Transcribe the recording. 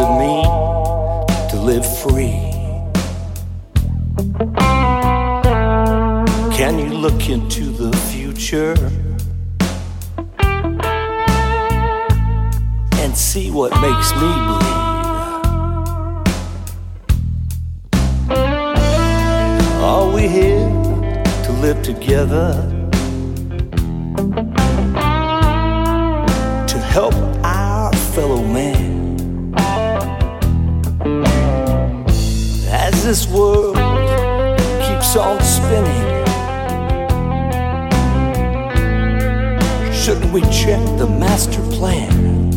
it mean to live free? Can you look into the future and see what makes me breathe? Are we here to live together, to help our fellow man? As this world keeps on spinning, shouldn't we check the master plan?